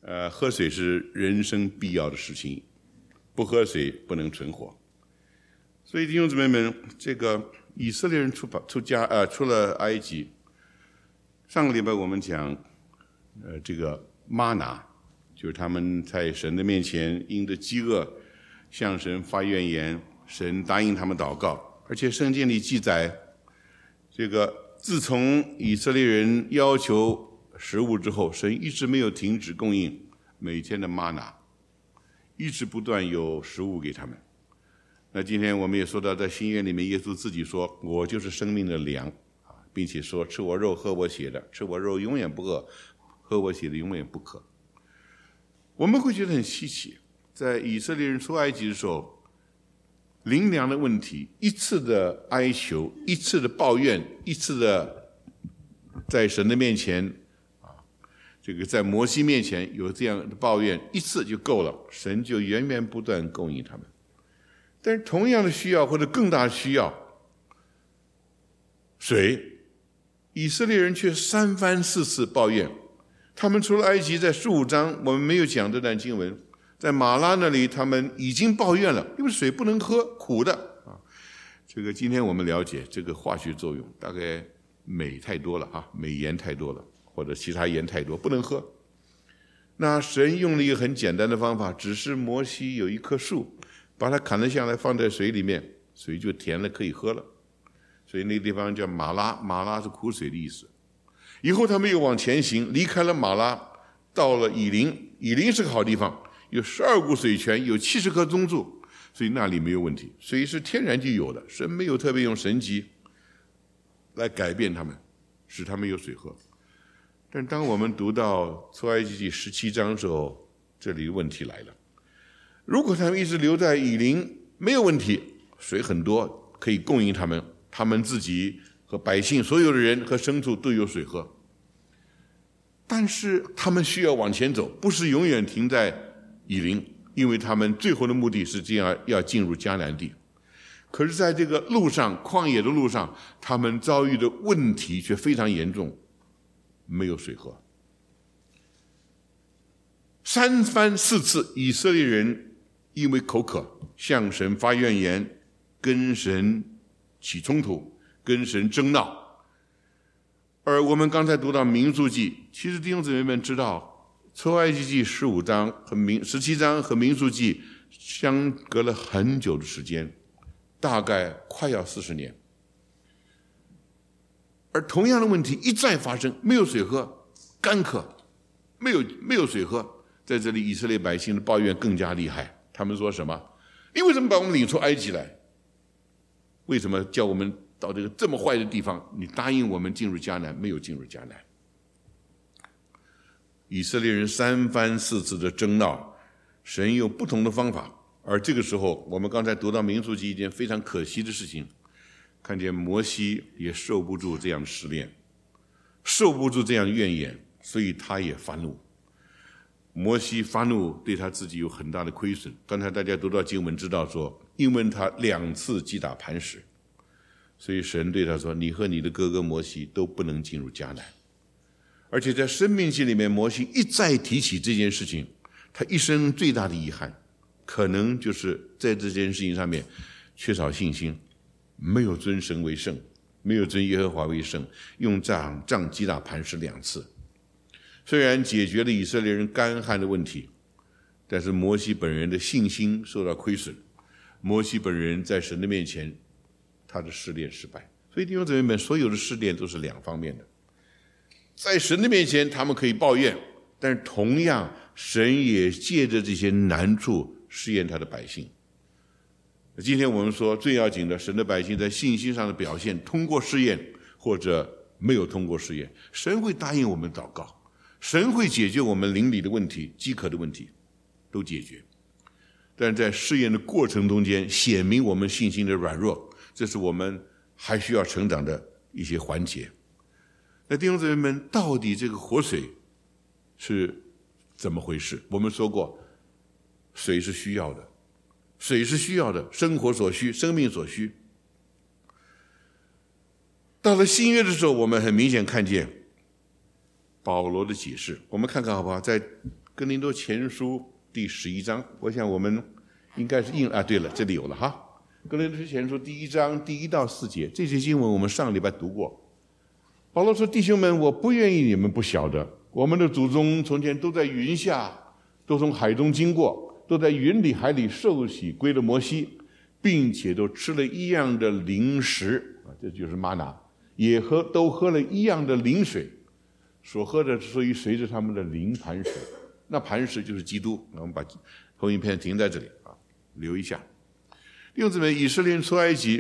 喝水是人生必要的事情，不喝水不能存活。所以弟兄姊妹们，这个以色列人出了埃及，上个礼拜我们讲，这个玛拿，就是他们在神的面前因着饥饿向神发怨言，神答应他们祷告，而且圣经里记载，这个自从以色列人要求食物之后，神一直没有停止供应每天的玛拿，一直不断有食物给他们。那今天我们也说到，在新约里面，耶稣自己说：“我就是生命的粮啊，并且说吃我肉喝我血的，吃我肉永远不饿，喝我血的永远不渴。”我们会觉得很稀奇，在以色列人出埃及的时候，灵粮的问题，一次的哀求，一次的抱怨，一次的在神的面前这个在摩西面前有这样的抱怨，一次就够了，神就源源不断供应他们。但是同样的需要或者更大的需要，水，以色列人却3番4次抱怨。他们除了埃及在15章我们没有讲这段经文，在马拉那里他们已经抱怨了，因为水不能喝，苦的啊。这个今天我们了解这个化学作用，大概镁太多了啊，镁盐太多了，或者其他盐太多不能喝。那神用了一个很简单的方法，只是摩西有一棵树，把它砍了下来放在水里面，水就甜了，可以喝了。所以那个地方叫马拉，马拉是苦水的意思。以后他们又往前行，离开了马拉，到了以琳。以琳是个好地方，有12股水泉，有70棵棕树，所以那里没有问题。水是天然就有的，神没有特别用神迹来改变他们，使他们有水喝。但当我们读到出埃及记17章的时候，这里问题来了。如果他们一直留在以琳，没有问题，水很多，可以供应他们，他们自己和百姓所有的人和牲畜都有水喝。但是他们需要往前走，不是永远停在以琳，因为他们最后的目的是这样要进入迦南地。可是在这个路上，旷野的路上，他们遭遇的问题却非常严重，没有水喝。3番4次，以色列人因为口渴向神发怨言，跟神起冲突，跟神争闹。而我们刚才读到民数记，其实弟兄姊妹们知道，出埃及记17章和民数记相隔了很久的时间，大概快要40年。而同样的问题一再发生，没有水喝，干渴，没有水喝。在这里以色列百姓的抱怨更加厉害，他们说什么？你为什么把我们领出埃及来？为什么叫我们到这个这么坏的地方？你答应我们进入迦南，没有进入迦南。以色列人3番4次的争闹，神用不同的方法。而这个时候，我们刚才读到民数记一件非常可惜的事情，看见摩西也受不住这样的试炼，受不住这样的怨言，所以他也发怒。摩西发怒对他自己有很大的亏损。刚才大家读到经文知道说，因为他2次击打磐石，所以神对他说，你和你的哥哥摩西都不能进入迦南。而且在申命记里面，摩西一再提起这件事情，他一生最大的遗憾可能就是在这件事情上面缺少信心，没有尊神为圣，没有尊耶和华为圣，用杖击打磐石2次。虽然解决了以色列人干旱的问题，但是摩西本人的信心受到亏损，摩西本人在神的面前他的试炼失败。所以弟兄姊妹们，所有的试炼都是2方面的。在神的面前他们可以抱怨，但是同样神也借着这些难处试验他的百姓。今天我们说最要紧的，神的百姓在信心上的表现，通过试验或者没有通过试验，神会答应我们祷告，神会解决我们灵里的问题，饥渴的问题都解决。但是在试验的过程中间，显明我们信心的软弱，这是我们还需要成长的一些环节。那弟兄姊妹们，到底这个活水是怎么回事？我们说过，水是需要的，水是需要的，生活所需，生命所需。到了新约的时候，我们很明显看见保罗的解释，我们看看好不好？在哥林多前书第11章，我想我们应该是对了，这里有了哈。哥林多前书第1章第1到4节，这些经文我们上个礼拜读过。保罗说：“弟兄们，我不愿意你们不晓得，我们的祖宗从前都在云下，都从海中经过，都在云里海里受洗归了摩西，并且都吃了一样的灵食，这就是吗哪，也都喝了一样的灵水，所喝的属于随着他们的灵磐石。那磐石就是基督。”我们把投影片停在这里留一下。弟兄姊妹，以色列人出埃及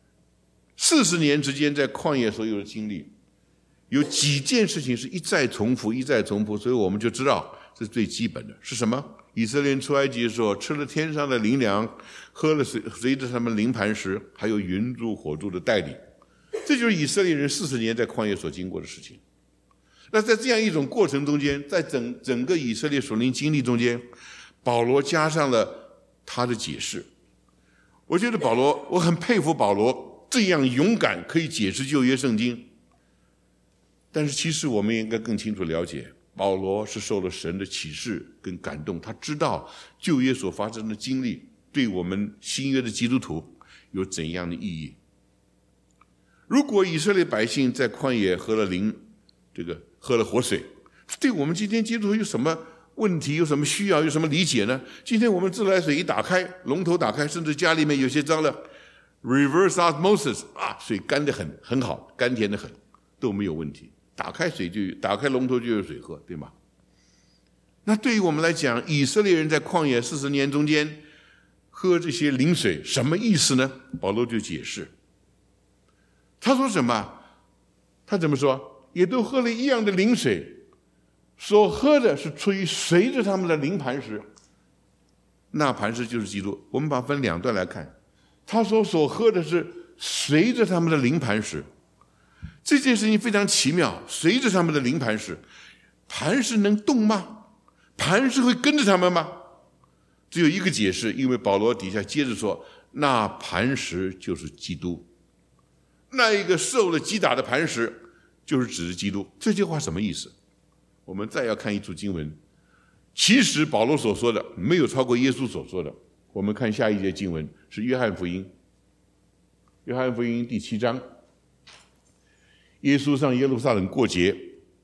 40年之间，在旷野所有的经历，有几件事情是一再重复，所以我们就知道这是最基本的是什么？以色列人出埃及的时候，吃了天上的灵粮，喝了随着他们灵磐石，还有云柱火柱的带领。这就是以色列人40年在旷野所经过的事情。那在这样一种过程中间，在整个以色列属灵经历中间，保罗加上了他的解释。我觉得我很佩服保罗这样勇敢可以解释旧约圣经。但是其实我们应该更清楚了解，保罗是受了神的启示跟感动，他知道旧约所发生的经历对我们新约的基督徒有怎样的意义。如果以色列百姓在旷野喝了活水，对我们今天基督徒有什么问题，有什么需要，有什么理解呢？今天我们自来水一打开，龙头打开，甚至家里面有些脏了 reverse osmosis 水干得很好，甘甜得很，都没有问题，打开龙头就有水喝，对吗？那对于我们来讲，以色列人在旷野40年中间喝这些灵水什么意思呢？保罗就解释，他说什么？他怎么说？也都喝了一样的灵水，所喝的是出于随着他们的灵磐石，那磐石就是基督。我们把它分两段来看，他说所喝的是随着他们的灵磐石，这件事情非常奇妙。随着他们的灵磐石，磐石能动吗？磐石会跟着他们吗？只有一个解释，因为保罗底下接着说，那磐石就是基督，那一个受了击打的磐石就是指着基督。这句话什么意思？我们再要看一处经文，其实保罗所说的没有超过耶稣所说的。我们看下一节经文，是约翰福音第7章。耶稣上耶路撒冷过节，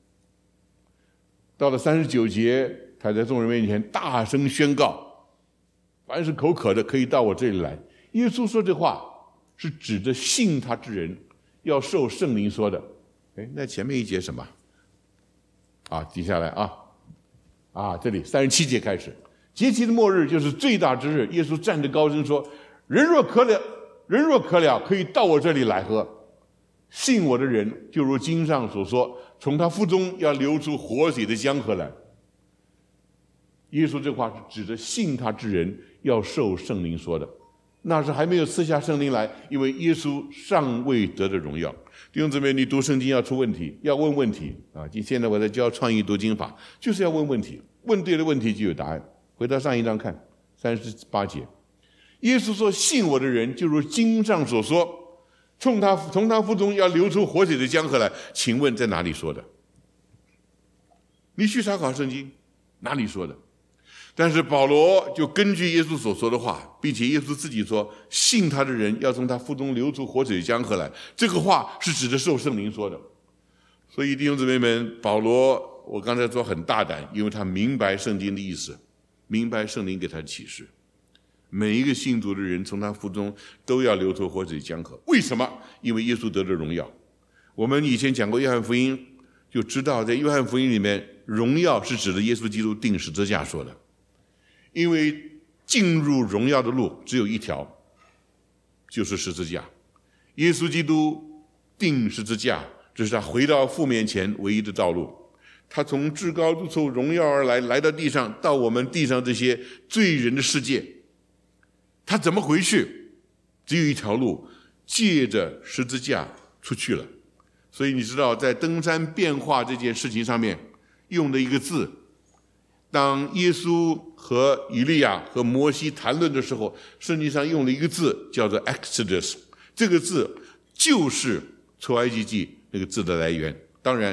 到了39节，他在众人面前大声宣告，凡是口渴的可以到我这里来。耶稣说这话是指着信他之人要受圣灵说的。那前面一节什么接下来这里37节开始，节期的末日就是最大之日，耶稣站着高声说，人若渴了可以到我这里来喝，信我的人就如经上所说，从他腹中要流出活水的江河来。耶稣这话是指着信他之人要受圣灵说的，那是还没有赐下圣灵来，因为耶稣尚未得的荣耀。弟兄姊妹，你读圣经要出问题，要问问题现在我在教创意读经法，就是要问问题，问对了问题就有答案。回到上一章看38节，耶稣说，信我的人就如经上所说，从他腹中要流出活水的江河来。请问在哪里说的？你去查考圣经，哪里说的？但是保罗就根据耶稣所说的话，并且耶稣自己说，信他的人要从他腹中流出活水的江河来，这个话是指着受圣灵说的。所以弟兄姊妹们，保罗我刚才说很大胆，因为他明白圣经的意思，明白圣灵给他的启示，每一个信主的人从他腹中都要流出活水江河。为什么？因为耶稣得了荣耀。我们以前讲过约翰福音，就知道在约翰福音里面，荣耀是指的耶稣基督钉十字架说的。因为进入荣耀的路只有一条，就是十字架。耶稣基督钉十字架，这是他回到父面前唯一的道路。他从至高之处荣耀而来，来到地上，到我们地上这些罪人的世界。他怎么回去？只有一条路，借着十字架出去了。所以你知道，在登山变化这件事情上面用的一个字，当耶稣和以利亚和摩西谈论的时候，圣经上用了一个字叫做 Exodus， 这个字就是出埃及记那个字的来源。当然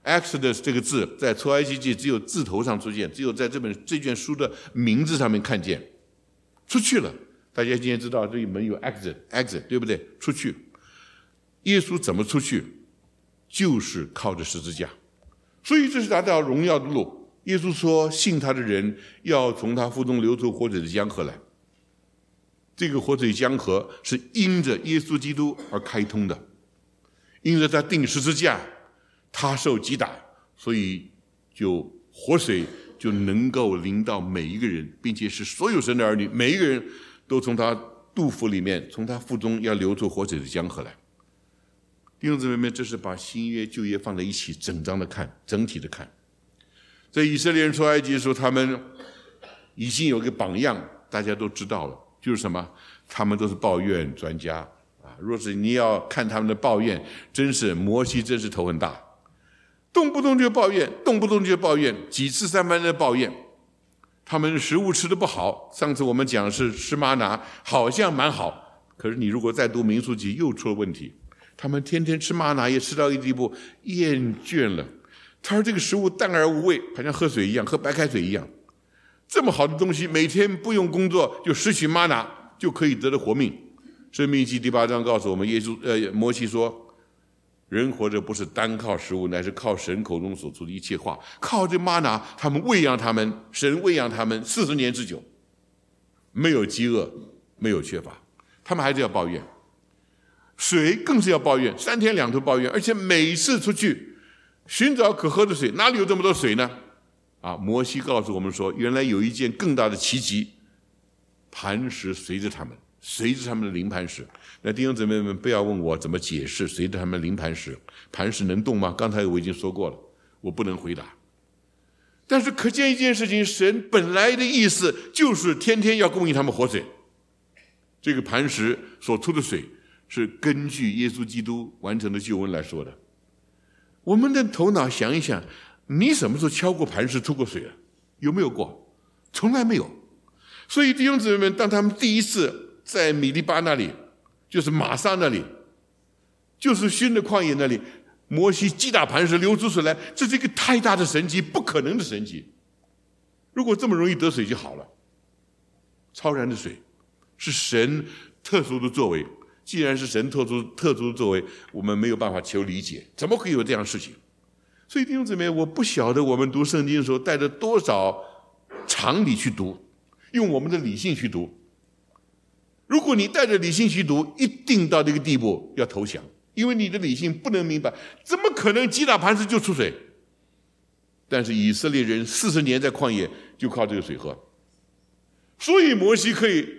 Exodus 这个字在出埃及记只有字头上出现，只有在这卷书的名字上面看见。出去了，大家今天知道这里门有 exit 对不对？出去。耶稣怎么出去？就是靠着十字架。所以这是他到荣耀的路。耶稣说信他的人要从他腹中流出活水的江河来。这个活水江河是因着耶稣基督而开通的，因着他钉十字架，他受击打，所以就活水就能够临到每一个人，并且是所有神的儿女，每一个人都从他肚腹里面，从他腹中要流出活水的江河来。弟兄姊妹们，这是把新约旧约放在一起整章的看，整体的看。在以色列人出埃及的时候，他们已经有一个榜样，大家都知道了，就是什么？他们都是抱怨专家啊！若是你要看他们的抱怨，真是摩西真是头很大，动不动就抱怨，动不动就抱怨，几次三番的抱怨。他们食物吃得不好，上次我们讲是吃吗哪，好像蛮好，可是你如果再读民数记，又出了问题。他们天天吃吗哪，也吃到一个地步厌倦了。他说这个食物淡而无味，好像喝水一样，喝白开水一样。这么好的东西，每天不用工作就拾取吗哪，就可以得了活命。申命记第8章告诉我们，摩西说，人活着不是单靠食物，乃是靠神口中所出的一切话。靠这吗哪，他们喂养他们，神喂养他们40年之久，没有饥饿，没有缺乏。他们还是要抱怨，水更是要抱怨，3天2头抱怨，而且每次出去寻找可喝的水，哪里有这么多水呢？摩西告诉我们说，原来有一件更大的奇迹，磐石随着他们的灵磐石。那弟兄姊妹们，不要问我怎么解释随着他们灵磐石，磐石能动吗？刚才我已经说过了，我不能回答。但是可见一件事情，神本来的意思就是天天要供应他们活水。这个磐石所出的水是根据耶稣基督完成的救恩来说的。我们的头脑想一想，你什么时候敲过磐石出过水了？有没有过？从来没有。所以弟兄姊妹们，当他们第一次在米利巴那里，就是玛撒那里，就是新的旷野那里，摩西击打磐石流出水来，这是一个太大的神迹，不可能的神迹。如果这么容易得水就好了。超然的水是神特殊的作为，既然是神特殊的作为，我们没有办法求理解，怎么会有这样的事情？所以弟兄姊妹，我不晓得我们读圣经的时候带着多少常理去读，用我们的理性去读。如果你带着理性去读，一定到这个地步要投降，因为你的理性不能明白，怎么可能击打磐石就出水？但是以色列人40年在旷野就靠这个水喝，所以摩西可以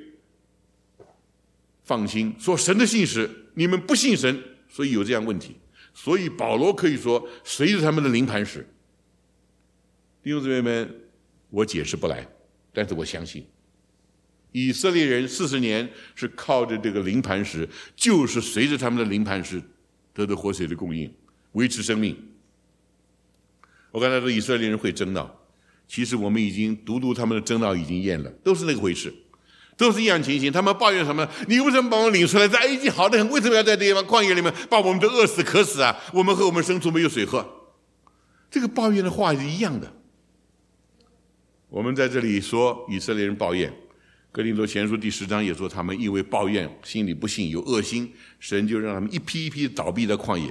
放心说神的信实，你们不信神，所以有这样问题。所以保罗可以说随着他们的灵磐石。弟兄姊妹们，我解释不来，但是我相信以色列人40年是靠着这个灵磐石，就是随着他们的灵磐石得到活水的供应，维持生命。我刚才说以色列人会争闹，其实我们已经读他们的争闹已经厌了，都是那个回事，都是一样情形。他们抱怨什么？你为什么把我们领出来，在埃及好得很，为什么要在这地方旷野里面把我们都饿死渴死啊？我们和我们牲畜没有水喝。这个抱怨的话是一样的。我们在这里说以色列人抱怨，哥林多前书第10章也说他们因为抱怨，心里不信，有恶心，神就让他们一批一批倒闭在旷野。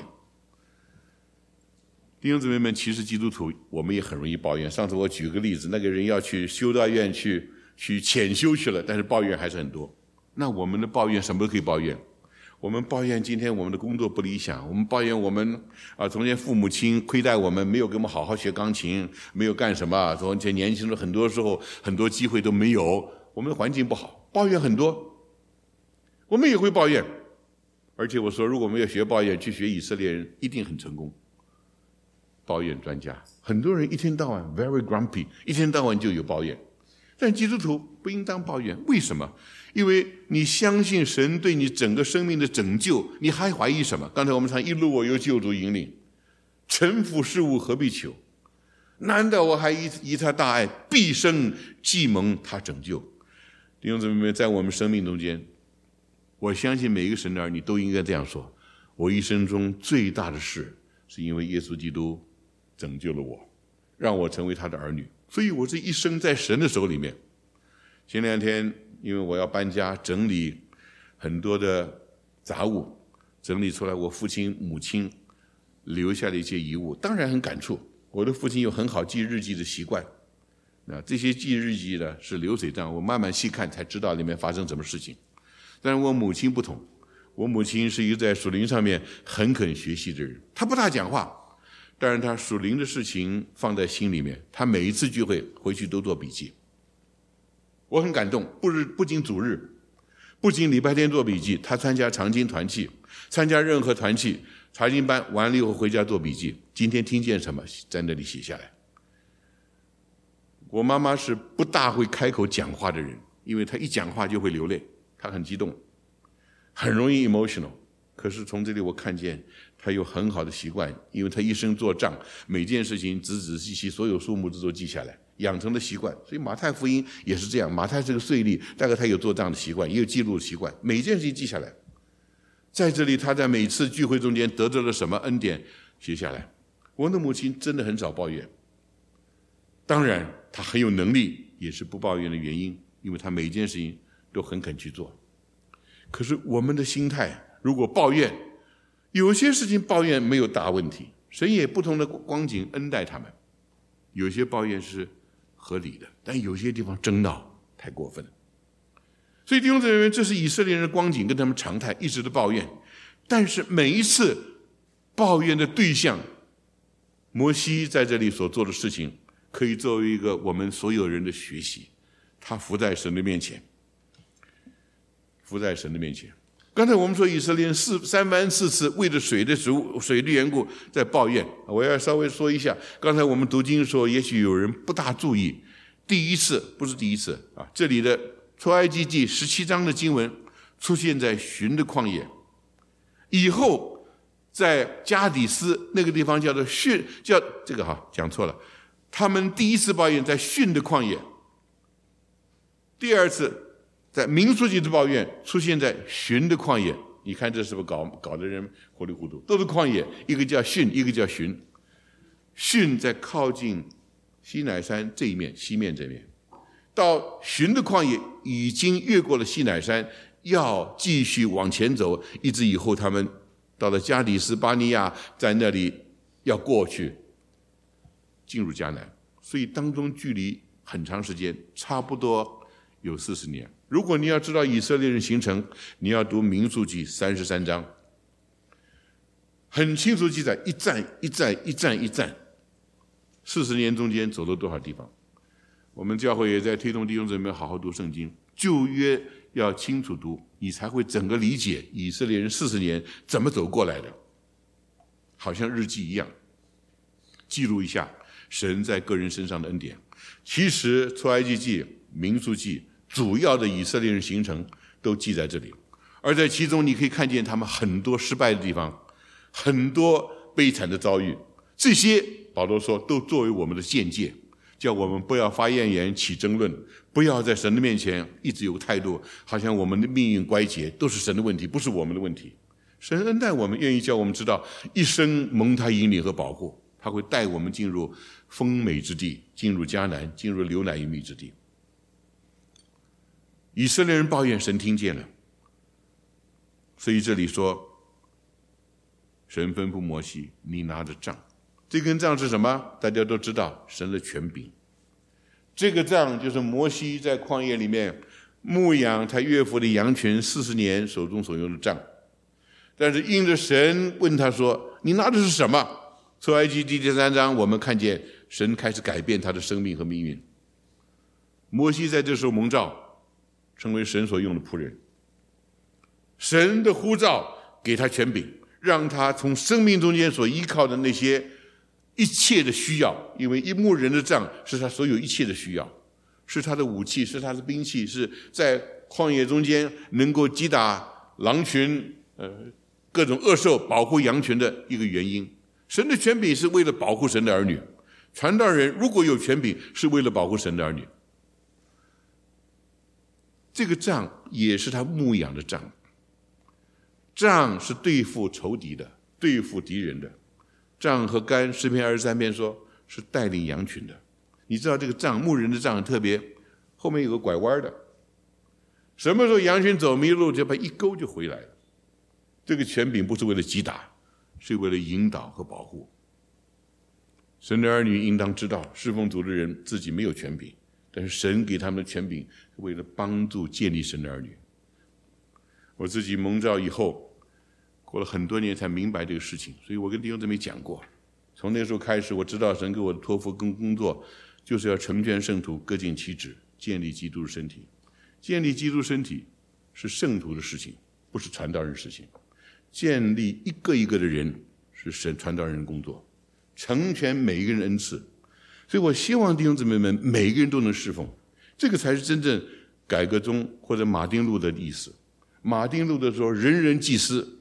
弟兄姊妹们，其实基督徒我们也很容易抱怨。上次我举个例子，那个人要去修道院去潜修去了，但是抱怨还是很多。那我们的抱怨什么都可以抱怨。我们抱怨今天我们的工作不理想，我们抱怨我们从前父母亲亏待我们，没有给我们好好学钢琴，没有干什么，从前年轻的很多时候很多机会都没有，我们的环境不好，抱怨很多。我们也会抱怨，而且我说如果我们要学抱怨，去学以色列人一定很成功。抱怨专家，很多人一天到晚 very grumpy， 一天到晚就有抱怨。但基督徒不应当抱怨，为什么？因为你相信神对你整个生命的拯救，你还怀疑什么？刚才我们唱一路我由救主引领，臣服事物何必求？难道我还以他大爱，毕生既蒙他拯救？弟兄姊妹们，在我们生命中间，我相信每一个神的儿女都应该这样说：我一生中最大的事，是因为耶稣基督拯救了我，让我成为他的儿女。所以我这一生在神的手里面。前2天因为我要搬家，整理很多的杂物，整理出来我父亲母亲留下的一些遗物，当然很感触。我的父亲有很好记日记的习惯，这些记日记呢是流水账，我慢慢细看才知道里面发生什么事情。但是我母亲不同，我母亲是一个在属灵上面很肯学习的人，她不大讲话，但是她属灵的事情放在心里面，她每一次聚会回去都做笔记。我很感动，不仅主日，不仅礼拜天做笔记，她参加长经团契，参加任何团契查经班完了以后回家做笔记，今天听见什么在那里写下来。我妈妈是不大会开口讲话的人，因为她一讲话就会流泪，她很激动，很容易 emotional。 可是从这里我看见她有很好的习惯，因为她一生做账，每件事情仔仔细细，所有数目字都记下来，养成的习惯。所以马太福音也是这样，马太是个税吏，大概他有做账的习惯，也有记录的习惯，每件事情记下来。在这里他在每次聚会中间得到了什么恩典写下来。我的母亲真的很少抱怨，当然她很有能力，也是不抱怨的原因，因为她每件事情都很肯去做。可是我们的心态如果抱怨，有些事情抱怨没有大问题，神也不同的光景恩待他们，有些抱怨是合理的，但有些地方争闹太过分了。所以弟兄姊妹，这是以色列人的光景跟他们常态，一直的抱怨。但是每一次抱怨的对象，摩西在这里所做的事情，可以作为一个我们所有人的学习。他伏在神的面前，伏在神的面前。刚才我们说以色列人三番四次为了水的缘故在抱怨，我要稍微说一下。刚才我们读经的时候，也许有人不大注意，不是第一次啊，这里的出埃及记17章的经文出现在寻的旷野，以后在加底斯那个地方叫做训，讲错了，他们第一次抱怨在训的旷野，第二次在民数记的抱怨出现在寻的旷野。你看这是不是搞得人糊里糊涂？都是旷野，一个叫训，一个叫寻。训在靠近西乃山这一面，西面这面，到寻的旷野已经越过了西乃山，要继续往前走，一直以后他们到了加底斯巴尼亚，在那里要过去进入迦南，所以当中距离很长时间，差不多有40年。如果你要知道以色列人行程，你要读民数记33章，很清楚记载一站一站一站一站，40年中间走了多少地方。我们教会也在推动弟兄姊妹好好读圣经，旧约要清楚读，你才会整个理解以色列人40年怎么走过来的，好像日记一样，记录一下神在个人身上的恩典。其实出埃及记、民数记主要的以色列人行程都记在这里，而在其中你可以看见他们很多失败的地方，很多悲惨的遭遇，这些保罗说都作为我们的见解，叫我们不要发怨言起争论，不要在神的面前一直有态度好像我们的命运乖结都是神的问题，不是我们的问题。神恩待我们，愿意叫我们知道一生蒙他引领和保护，他会带我们进入丰美之地，进入迦南，进入流奶与蜜之地。以色列人抱怨，神听见了，所以这里说神吩咐摩西，你拿着杖。这根杖是什么？大家都知道，神的权柄。这个杖就是摩西在旷野里面牧养他岳父的羊群40年手中所用的杖。但是因着神问他说，你拿的是什么？出埃及第3章我们看见神开始改变他的生命和命运。摩西在这时候蒙召，成为神所用的仆人。神的呼召给他权柄，让他从生命中间所依靠的那些一切的需要，因为一牧人的杖是他所有一切的需要，是他的武器，是他的兵器，是在旷野中间能够击打狼群、各种恶兽，保护羊群的一个原因。神的权柄是为了保护神的儿女，传道人如果有权柄是为了保护神的儿女。这个杖也是他牧养的杖，杖是对付仇敌的，对付敌人的， 杖和竿，诗篇23篇说是带领羊群的。你知道这个杖，牧人的杖很特别，后面有个拐弯的，什么时候羊群走迷路，就把一勾就回来了。这个权柄不是为了击打，是为了引导和保护。神的儿女应当知道，侍奉主的人自己没有权柄，但是神给他们的权柄是为了帮助建立神的儿女。我自己蒙召以后，过了很多年才明白这个事情，所以我跟弟兄姊妹讲过，从那个时候开始，我知道神给我的托付跟工作，就是要成全圣徒，各尽其职，建立基督的身体。建立基督身体是圣徒的事情，不是传道人的事情。建立一个一个的人是神传道人的工作，成全每一个人的恩赐。所以我希望弟兄姊妹们每一个人都能侍奉，这个才是真正改革中或者马丁路的意思。马丁路德说人人祭司，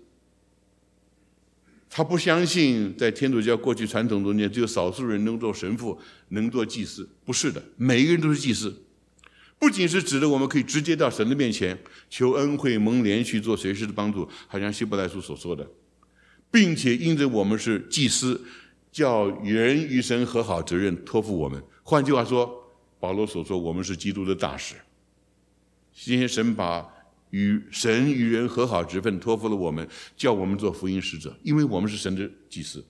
他不相信在天主教过去传统中间只有少数人能做神父，能做祭司，不是的，每一个人都是祭司。不仅是指的我们可以直接到神的面前求恩惠蒙连续做随时的帮助，好像希伯来书所说的，并且因着我们是祭司，叫人与神和好责任托付我们。换句话说，保罗所说我们是基督的大使。今天神把神与人和好职分托付了我们，叫我们做福音使者，因为我们是神的祭司。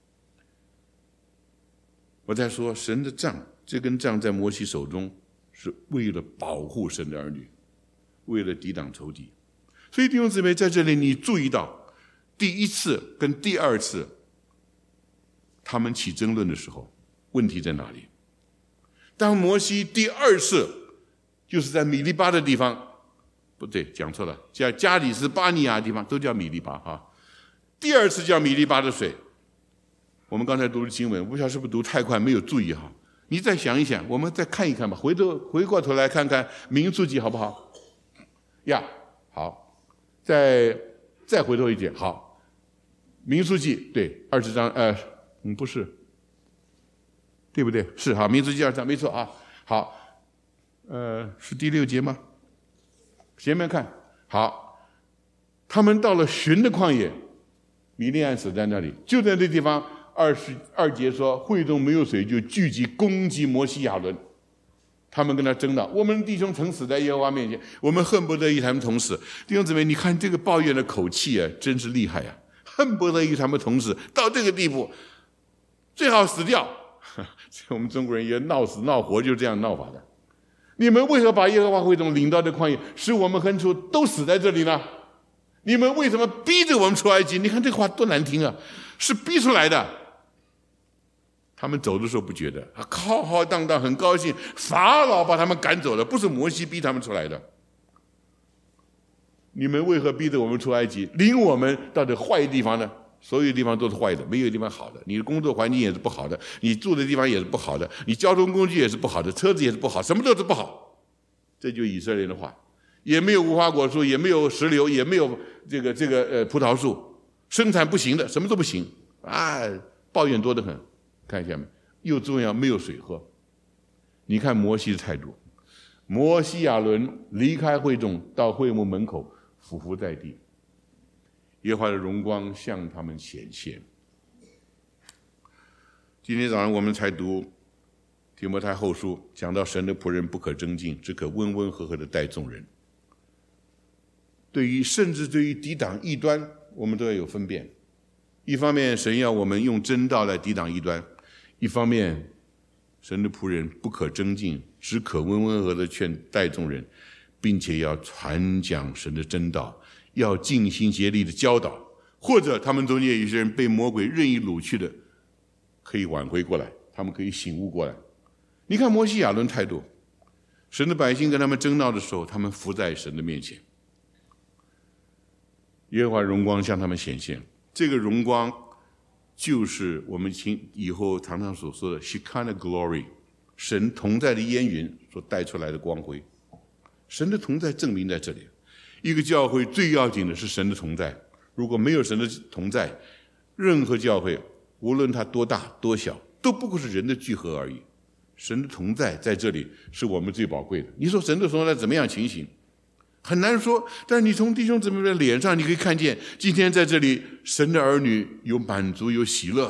我在说神的杖，这根杖在摩西手中是为了保护神的儿女，为了抵挡仇敌。所以弟兄姊妹，在这里你注意到第一次跟第二次他们起争论的时候，问题在哪里？当摩西第二次就是在米利巴的地方，不对，讲错了，叫加里斯巴尼亚的地方都叫米利巴哈。第二次叫米利巴的水，我们刚才读的经文，我不晓得是不是读太快没有注意哈。你再想一想，我们再看一看吧，回过头来看看民数记好不好？呀，好，再回头一点，好，民数记对20章，不是，对不对？是哈，民数记2章没错啊。好，是第6节吗？前面看好，他们到了寻的旷野，米利暗死在那里，就在这地方。22节说，会中没有水，就聚集攻击摩西亚伦。他们跟他争道，我们弟兄曾死在耶和华面前，我们恨不得与他们同死。弟兄姊妹，你看这个抱怨的口气啊，真是厉害啊！恨不得与他们同死，到这个地步，最好死掉。我们中国人也闹死闹活就是这样闹法的。你们为何把耶和华会众领到这旷野，使我们和畜都死在这里呢？你们为什么逼着我们出埃及？你看这个话多难听啊，是逼出来的。他们走的时候不觉得，浩浩荡荡，很高兴。法老把他们赶走了，不是摩西逼他们出来的。你们为何逼着我们出埃及，领我们到这坏地方呢？所有地方都是坏的，没有地方好的。你的工作环境也是不好的，你住的地方也是不好的，你交通工具也是不好的，车子也是不好，什么都是不好。这就是以色列人的话，也没有无花果树，也没有石榴，也没有这个葡萄树，生产不行的，什么都不行啊，抱怨多得很。看一下没？又重要没有水喝。你看摩西的态度，摩西亚伦离开会众，到会幕门口俯伏在地，耶和华的荣光向他们显现。今天早上我们才读提摩太后书，讲到神的仆人不可争竞，只可温温和和的待众人。甚至对于抵挡异端，我们都要有分辨。一方面神要我们用真道来抵挡异端，一方面神的仆人不可争竞，只可温温和和的劝待众人，并且要传讲神的真道，要尽心竭力的教导，或者他们中间有些人被魔鬼任意掳去的，可以挽回过来，他们可以醒悟过来。你看摩西亚伦态度，神的百姓跟他们争闹的时候，他们伏在神的面前，耶和华荣光向他们显现。这个荣光就是我们以后常常所说的 Shekinah Glory， 神同在的烟云所带出来的光辉。神的同在证明在这里。一个教会最要紧的是神的同在，如果没有神的同在，任何教会无论它多大多小，都不过是人的聚合而已。神的同在在这里是我们最宝贵的。你说神的同在怎么样情形？很难说，但是你从弟兄姊妹的脸上你可以看见，今天在这里神的儿女有满足有喜乐，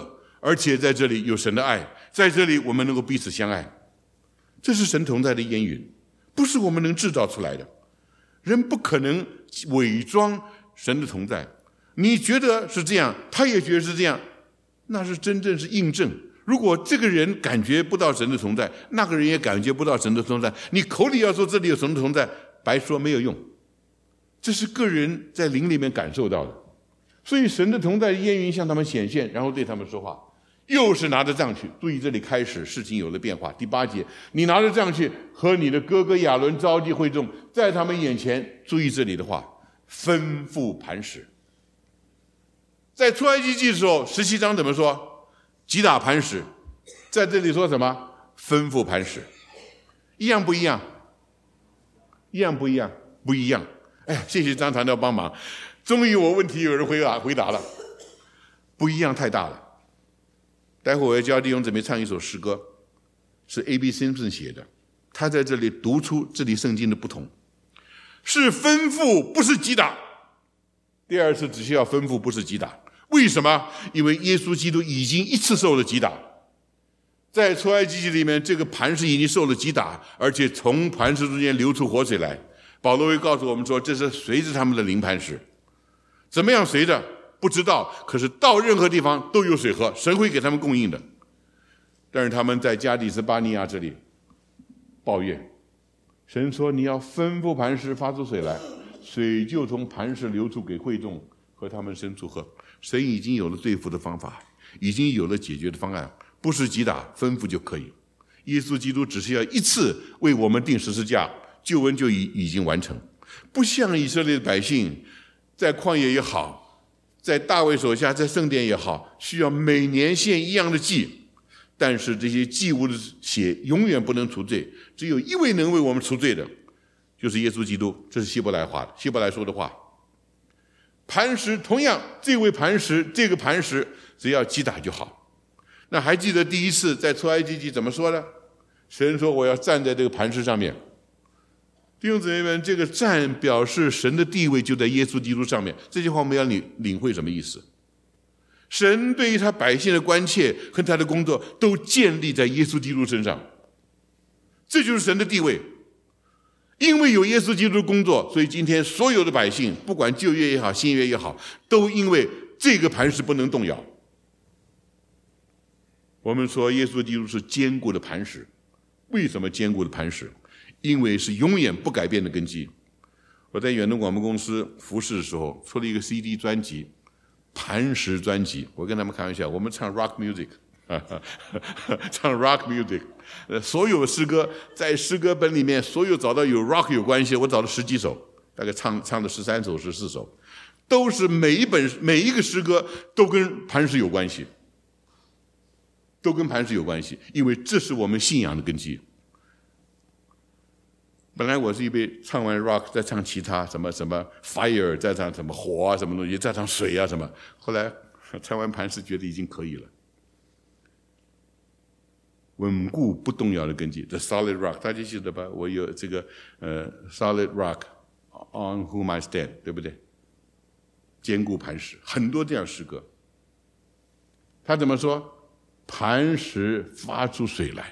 而且在这里有神的爱，在这里我们能够彼此相爱，这是神同在的烟云，不是我们能制造出来的。人不可能伪装神的同在，你觉得是这样，他也觉得是这样，那是真正是印证。如果这个人感觉不到神的同在，那个人也感觉不到神的同在，你口里要说这里有神的同在，白说没有用，这是个人在灵里面感受到的。所以神的同在烟云向他们显现，然后对他们说话，又是拿着杖去。注意这里开始事情有了变化。第8节，你拿着杖去和你的哥哥亚伦召集会众，在他们眼前，注意这里的话，吩咐磐石。在出埃及记的时候17章怎么说？击打磐石。在这里说什么？吩咐磐石。一样不一样？一样不一样？不一样。哎，谢谢张传道帮忙，终于我问题有人回答了。不一样太大了。待会我要教弟兄姊妹唱一首诗歌，是 A.B. Simpson 写的，他在这里读出这里圣经的不同，是吩咐，不是击打。第二次只需要吩咐，不是击打。为什么？因为耶稣基督已经一次受了击打，在出埃及记里面，这个磐石已经受了击打，而且从磐石中间流出活水来。保罗会告诉我们说，这是随着他们的灵磐石，怎么样随着不知道，可是到任何地方都有水喝，神会给他们供应的。但是他们在加底斯巴尼亚这里抱怨，神说你要吩咐磐石发出水来，水就从磐石流出给会众和他们牲畜喝。神已经有了对付的方法，已经有了解决的方案，不是击打，吩咐就可以。耶稣基督只是要一次为我们钉十字架，救恩就已经完成。不像以色列的百姓在旷野也好，在大卫手下，在圣殿也好，需要每年献一样的祭，但是这些祭物的血永远不能除罪，只有一位能为我们除罪的，就是耶稣基督。这是希伯来话的，希伯来说的话。磐石同样，这个磐石只要击打就好。那还记得第一次在出埃及记怎么说呢？神说我要站在这个磐石上面。弟兄姊妹们，这个站表示神的地位就在耶稣基督上面。这句话我们要领会什么意思？神对于他百姓的关切和他的工作都建立在耶稣基督身上，这就是神的地位。因为有耶稣基督的工作，所以今天所有的百姓，不管旧约也好，新约也好，都因为这个磐石不能动摇。我们说耶稣基督是坚固的磐石。为什么坚固的磐石？因为是永远不改变的根基。我在远东广播公司服侍的时候，出了一个 CD 专辑，磐石专辑。我跟他们开玩笑，我们唱 rock music， 唱 rock music。所有诗歌在诗歌本里面，所有找到有 rock 有关系，我找了10几首，大概唱了13首、14首，都是每一个诗歌都跟磐石有关系，都跟磐石有关系，因为这是我们信仰的根基。本来我是预备唱完 rock 再唱其他什么 fire， 再唱什么火啊，什么东西，再唱水啊什么。后来唱完磐石觉得已经可以了。稳固不动摇的根基 ，the solid rock， 大家记得吧？我有这个solid rock on whom I stand， 对不对？坚固磐石，很多这样诗歌。他怎么说？磐石发出水来，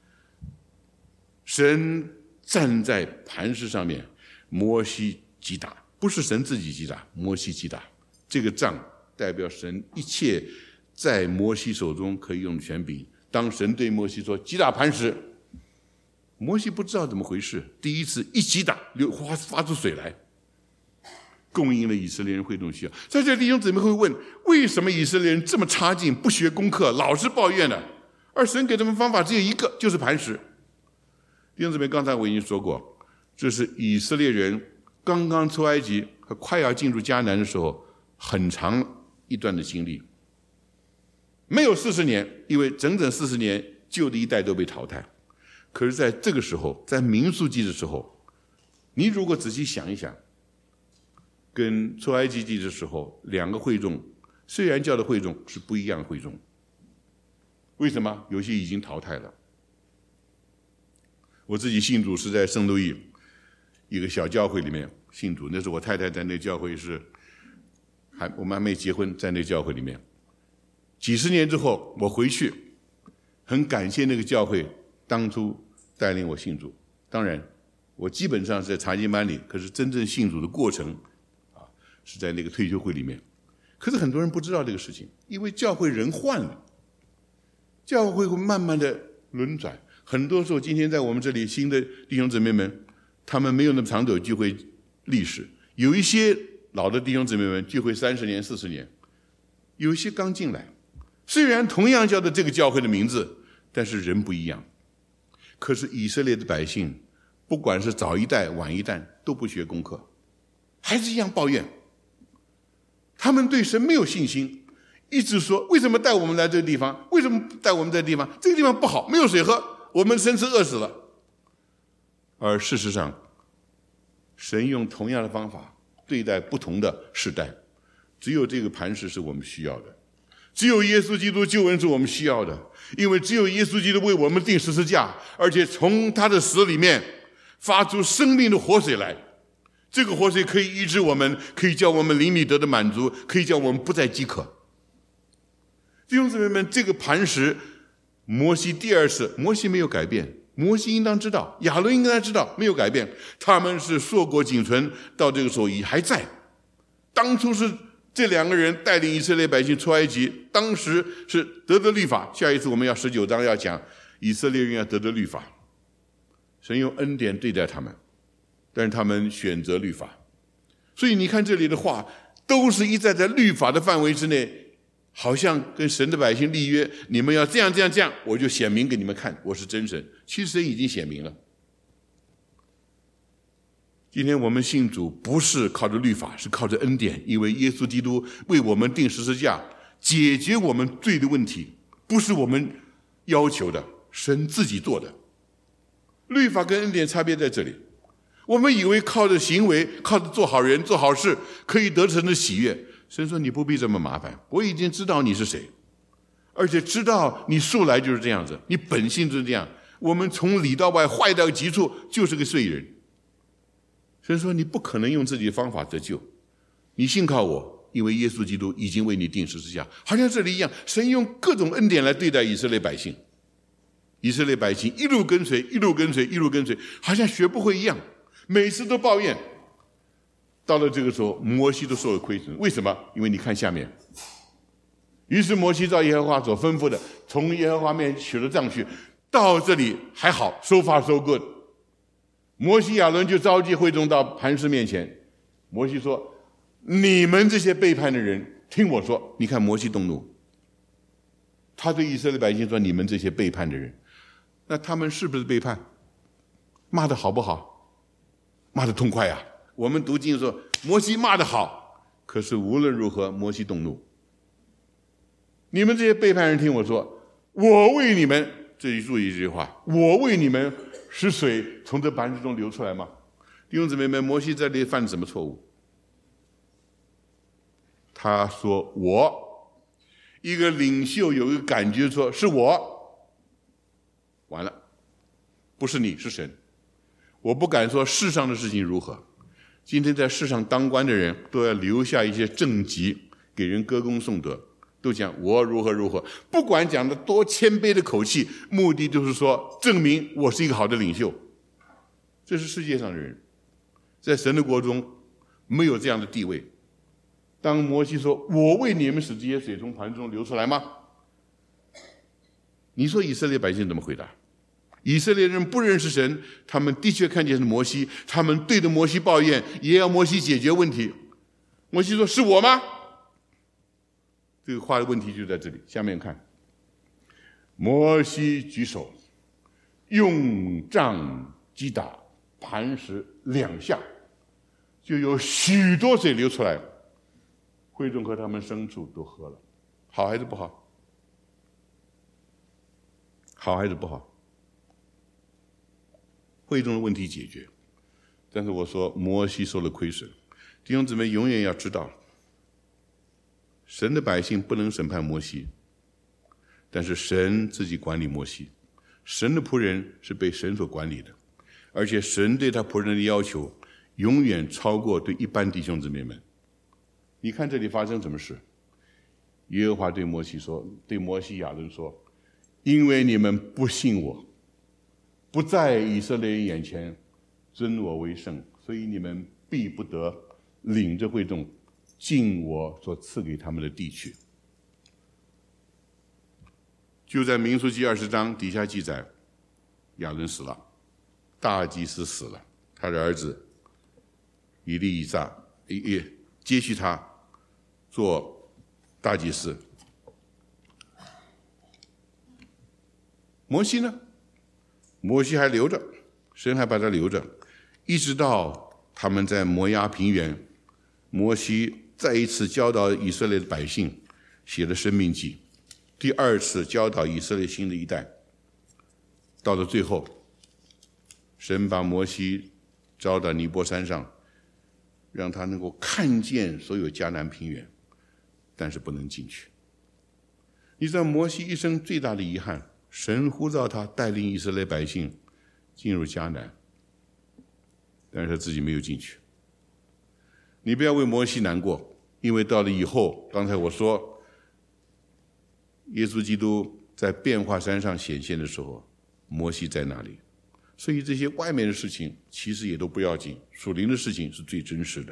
神站在磐石上面，摩西击打，不是神自己击打，摩西击打。这个杖代表神一切在摩西手中可以用的权柄。当神对摩西说击打磐石，摩西不知道怎么回事，第一次一击打，发出水来，供应了以色列人会众需要。在这弟兄姊妹会问，为什么以色列人这么差劲，不学功课，老是抱怨呢？而神给他们方法只有一个，就是磐石。弟兄姊妹，刚才我已经说过，这是以色列人刚刚出埃及和快要进入迦南的时候很长一段的经历。没有40年，因为整整40年旧的一代都被淘汰。可是在这个时候，在民数记的时候，你如果仔细想一想，跟出埃及记的时候两个会众虽然叫的会众是不一样的会众。为什么？有些已经淘汰了。我自己信主是在圣路易一个小教会里面信主，那是我太太在那教会是我们还没结婚，在那教会里面几十年之后，我回去，很感谢那个教会当初带领我信主。当然，我基本上是在查经班里，可是真正信主的过程是在那个退休会里面。可是很多人不知道这个事情，因为教会人换了，教会会慢慢的轮转。很多时候，今天在我们这里新的弟兄姊妹们，他们没有那么长久聚会历史，有一些老的弟兄姊妹们聚会30年、40年，有一些刚进来，虽然同样叫的这个教会的名字，但是人不一样。可是以色列的百姓，不管是早一代晚一代，都不学功课，还是一样抱怨。他们对神没有信心，一直说为什么带我们来这个地方？为什么带我们这个地方？这个地方不好，没有水喝，我们生吃饿死了。而事实上，神用同样的方法对待不同的世代，只有这个磐石是我们需要的，只有耶稣基督救恩是我们需要的，因为只有耶稣基督为我们钉十字架，而且从他的死里面发出生命的活水来。这个活水可以医治我们，可以叫我们灵里得的满足，可以叫我们不再饥渴。弟兄姊妹们，这个磐石，摩西第二次，摩西没有改变，摩西应当知道，亚伦应该知道，没有改变。他们是硕果仅存，到这个时候也还在。当初是这两个人带领以色列百姓出埃及，当时是得律法。下一次我们要19章要讲以色列人要得律法，神用恩典对待他们，但是他们选择律法。所以你看这里的话，都是一再在律法的范围之内，好像跟神的百姓立约，你们要这样这样这样，我就显明给你们看，我是真神。其实神已经显明了。今天我们信主不是靠着律法，是靠着恩典，因为耶稣基督为我们钉十字架，解决我们罪的问题，不是我们要求的，神自己做的。律法跟恩典差别在这里。我们以为靠着行为，靠着做好人做好事可以得神的喜悦，神说你不必这么麻烦，我已经知道你是谁，而且知道你素来就是这样子，你本性就是这样，我们从里到外坏到极处就是个罪人。神说你不可能用自己的方法得救，你信靠我，因为耶稣基督已经为你钉十字架。好像这里一样，神用各种恩典来对待以色列百姓，以色列百姓一路跟随一路跟随一路跟随，好像学不会一样，每次都抱怨。到了这个时候，摩西都受了亏损。为什么？因为你看下面，于是摩西照耶和华所吩咐的，从耶和华面前取了杖去。到这里还好 ，so far so good。摩西亚伦就召集会众到磐石面前。摩西说：“你们这些背叛的人，听我说。”你看摩西动怒，他对以色列百姓说：“你们这些背叛的人。”那他们是不是背叛？骂得好不好？骂得痛快啊！我们读经的时候，摩西骂得好，可是无论如何，摩西动怒。你们这些背叛人，听我说，我为你们，这里注意这句话，我为你们使水从这磐石中流出来吗？弟兄姊妹们，摩西在这里犯了什么错误？他说我，一个领袖有一个感觉说是我，完了，不是你，是神。我不敢说世上的事情如何，今天在世上当官的人都要留下一些政绩给人歌功颂德，都讲我如何如何，不管讲的多谦卑的口气，目的就是说证明我是一个好的领袖。这是世界上的人，在神的国中没有这样的地位。当摩西说我为你们使这些水从磐石中流出来吗？你说以色列百姓怎么回答？以色列人不认识神，他们的确看见是摩西，他们对着摩西抱怨，也要摩西解决问题。摩西说是我吗？这个话的问题就在这里，下面看。摩西举手，用杖击打磐石2下，就有许多水流出来，会众和他们牲畜都喝了。好还是不好？好还是不好？会众的问题解决，但是我说摩西受了亏损。弟兄姊妹永远要知道，神的百姓不能审判摩西，但是神自己管理摩西。神的仆人是被神所管理的，而且神对他仆人的要求永远超过对一般弟兄姊妹们。你看这里发生什么事？ 耶和华对摩西亚伦说，因为你们不信我，不在以色列人眼前尊我为圣，所以你们必不得领着会众进我所赐给他们的地去。就在民数记20章底下记载，亚伦死了，大祭司死了，他的儿子以利以撒也接续他做大祭司。摩西呢？摩西还留着，神还把他留着，一直到他们在摩押平原，摩西再一次教导以色列的百姓，写了申命记，第二次教导以色列新的一代。到了最后，神把摩西招到尼泊山上，让他能够看见所有迦南平原，但是不能进去。你知道摩西一生最大的遗憾，神呼召他带领以色列百姓进入迦南，但是他自己没有进去。你不要为摩西难过，因为到了以后，刚才我说耶稣基督在变化山上显现的时候，摩西在那里。所以这些外面的事情其实也都不要紧，属灵的事情是最真实的。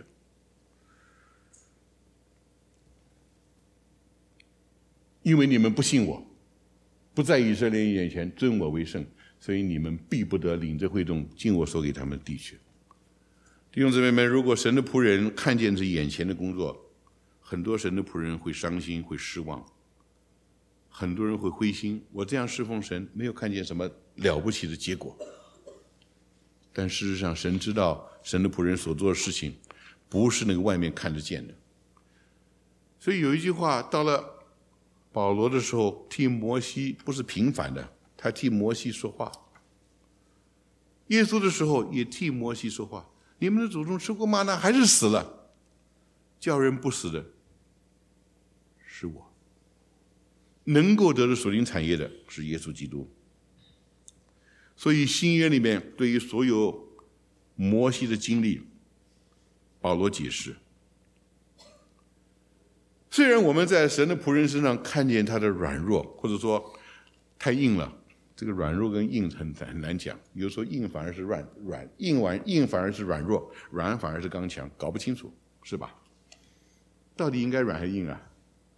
因为你们不信我，不在以色列人眼前尊我为圣，所以你们必不得领着会众进我所给他们的地去。弟兄姊妹们，如果神的仆人看见这眼前的工作，很多神的仆人会伤心，会失望，很多人会灰心，我这样侍奉神没有看见什么了不起的结果。但事实上神知道神的仆人所做的事情不是那个外面看得见的。所以有一句话，到了保罗的时候，替摩西不是平反的，他替摩西说话。耶稣的时候也替摩西说话，你们的祖宗吃过吗哪还是死了，叫人不死的是我，能够得到属灵产业的是耶稣基督。所以新约里面对于所有摩西的经历，保罗解释，虽然我们在神的仆人身上看见他的软弱，或者说太硬了，这个软弱跟硬很难讲，有时候硬反而是硬反而是软弱，软反而是刚强，搞不清楚，是吧？到底应该软还是硬啊？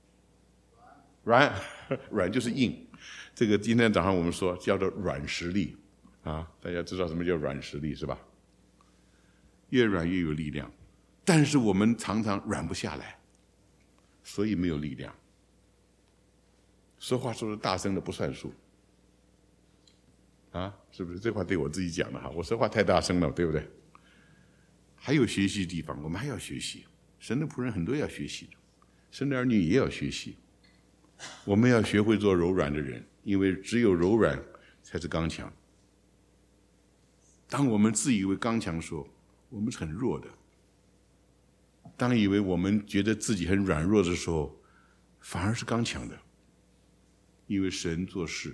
软就是硬，这个今天早上我们说叫做软实力啊，大家知道什么叫软实力是吧？越软越有力量，但是我们常常软不下来，所以没有力量。说话说的大声的不算数啊，是不是？这话对我自己讲的哈，我说话太大声了，对不对？还有学习的地方，我们还要学习。神的仆人很多要学习的，神的儿女也要学习。我们要学会做柔软的人，因为只有柔软才是刚强。当我们自以为刚强的时候，我们是很弱的。当以为我们觉得自己很软弱的时候，反而是刚强的。因为神做事，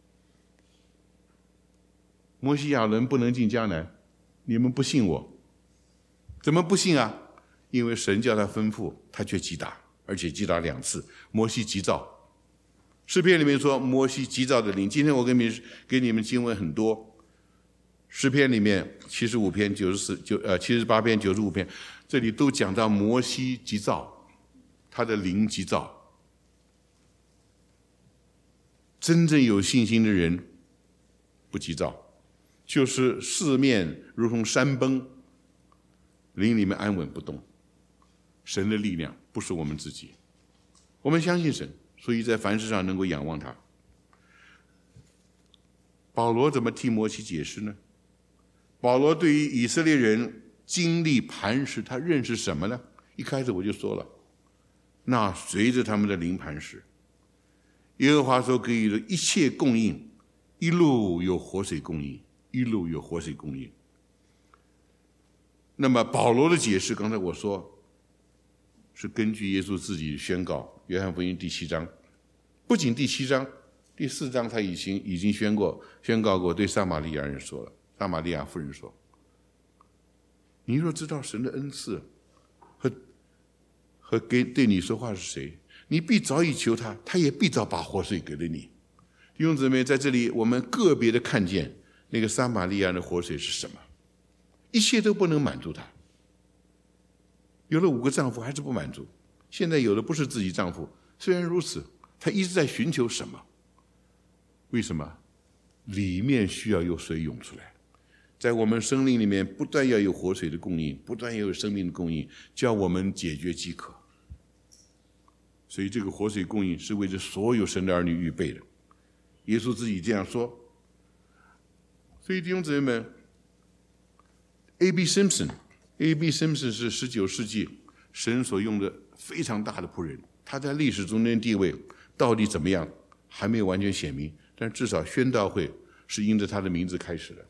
摩西亚伦不能进迦南，你们不信我，怎么不信啊？因为神叫他吩咐，他却击打，而且击打2次。摩西急躁，诗篇里面说摩西急躁的灵。今天我给你们经文很多，诗篇里面78篇、95篇，这里都讲到摩西急躁，他的灵急躁。真正有信心的人不急躁，就是四面如同山崩，灵里面安稳不动。神的力量不是我们自己，我们相信神，所以在凡事上能够仰望他。保罗怎么替摩西解释呢？保罗对于以色列人经历磐石，他认识什么呢？一开始我就说了，那随着他们的灵磐石，耶和华所给予的一切供应，一路有活水供应，一路有活水供应。那么保罗的解释，刚才我说是根据耶稣自己宣告，约翰福音第7章，不仅第7章，第4章他已经宣告过，对撒玛利亚人说了，撒玛利亚妇人说，你若知道神的恩赐和对你说话是谁， 你必早已求他，他也必早把活水给了你。弟兄姊妹，在这里我们个别的看见那个撒玛利亚的活水是什么，一切都不能满足他。有了5个丈夫还是不满足，现在有的不是自己丈夫，虽然如此，他一直在寻求什么？为什么？里面需要有水涌出来，在我们生命里面不断要有活水的供应，不断要有生命的供应，叫我们解决饥渴。所以这个活水供应是为着所有神的儿女预备的，耶稣自己这样说。所以弟兄姊妹们， A.B. Simpson 是19世纪神所用的非常大的仆人，他在历史中间地位到底怎么样还没有完全显明，但至少宣道会是因着他的名字开始的。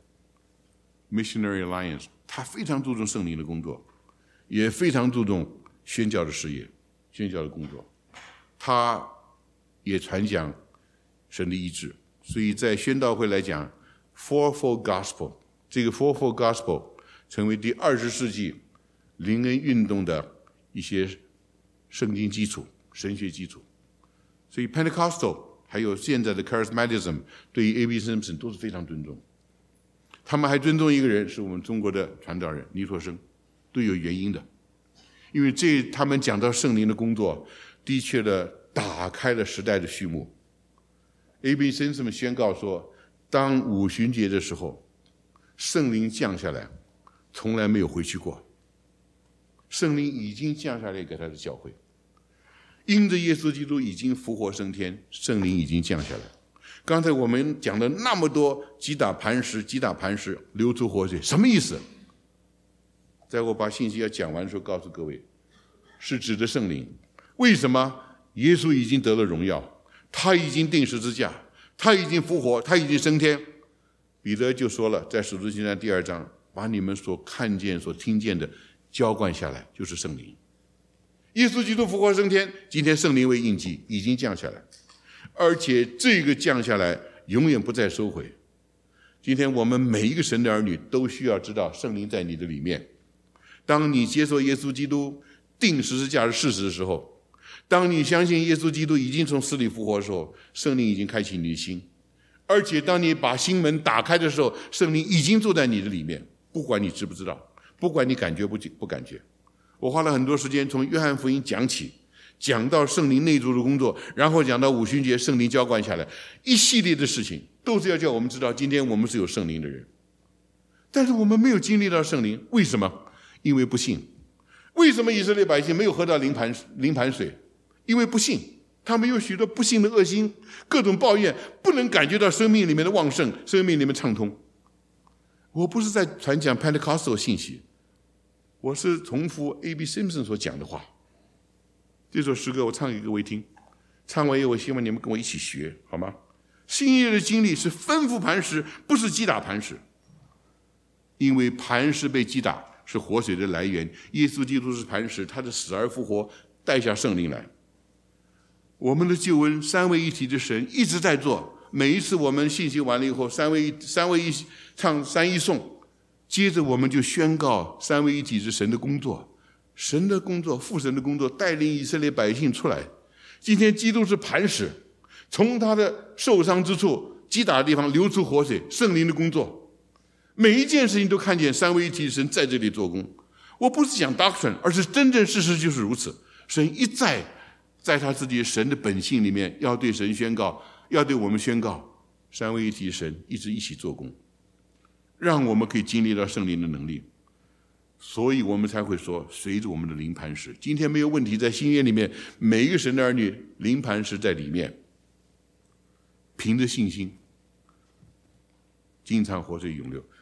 Missionary Alliance 他非常注重圣灵的工作，也非常注重宣教的事业，宣教的工作，他也传讲神的医治。所以在宣道会来讲 Fourfold Gospel， 这个 Fourfold Gospel 成为第20世纪灵恩运动的一些圣经基础、神学基础。所以 Pentecostal 还有现在的 Charismatism 对于 A.B. Simpson 都是非常尊重。他们还尊重一个人，是我们中国的传道人尼托生，都有原因的。因为他们讲到圣灵的工作，的确的打开了时代的序幕。A.B. Simpson 宣告说，当五旬节的时候，圣灵降下来，从来没有回去过。圣灵已经降下来给他的教会，因着耶稣基督已经复活升天，圣灵已经降下来。刚才我们讲了那么多击打磐石流出活水，什么意思？在我把信息要讲完的时候告诉各位，是指的圣灵。为什么？耶稣已经得了荣耀，他已经钉十字架，他已经复活，他已经升天。彼得就说了，在使徒行传第2章，把你们所看见所听见的浇灌下来，就是圣灵。耶稣基督复活升天，今天圣灵为印记已经降下来，而且这个降下来永远不再收回。今天我们每一个神的儿女都需要知道圣灵在你的里面。当你接受耶稣基督钉十字架的事实的时候，当你相信耶稣基督已经从死里复活的时候，圣灵已经开启你的心。而且当你把心门打开的时候，圣灵已经住在你的里面，不管你知不知道，不管你感觉不感觉。我花了很多时间从约翰福音讲起，讲到圣灵内住的工作，然后讲到五旬节圣灵浇灌下来，一系列的事情都是要叫我们知道今天我们是有圣灵的人。但是我们没有经历到圣灵，为什么？因为不信。为什么以色列百姓没有喝到灵磐水？因为不信。他们有许多不幸的恶心，各种抱怨，不能感觉到生命里面的旺盛，生命里面畅通。我不是在传讲 Pentecostal 信息，我是重复 A.B. Simpson 所讲的话。这首诗歌我唱给各位听，唱完以后我希望你们跟我一起学，好吗？新约的经历是吩咐磐石，不是击打磐石。因为磐石被击打是活水的来源，耶稣基督是磐石，他的死而复活带下圣灵来。我们的救恩三位一体的神一直在做，每一次我们信息完了以后，三位一唱三一颂，接着我们就宣告三位一体之神的工作，神的工作，父神的工作，带领以色列百姓出来。今天基督是磐石，从他的受伤之处击打的地方流出活水，圣灵的工作，每一件事情都看见三位一体神在这里做工。我不是讲 doctrine， 而是真正事实就是如此。神一再在他自己神的本性里面要对神宣告，要对我们宣告，三位一体神一直一起做工，让我们可以经历到圣灵的能力。所以我们才会说随着我们的灵磐石，今天没有问题。在新约里面每一个神的儿女灵磐石在里面，凭着信心经常活水涌流。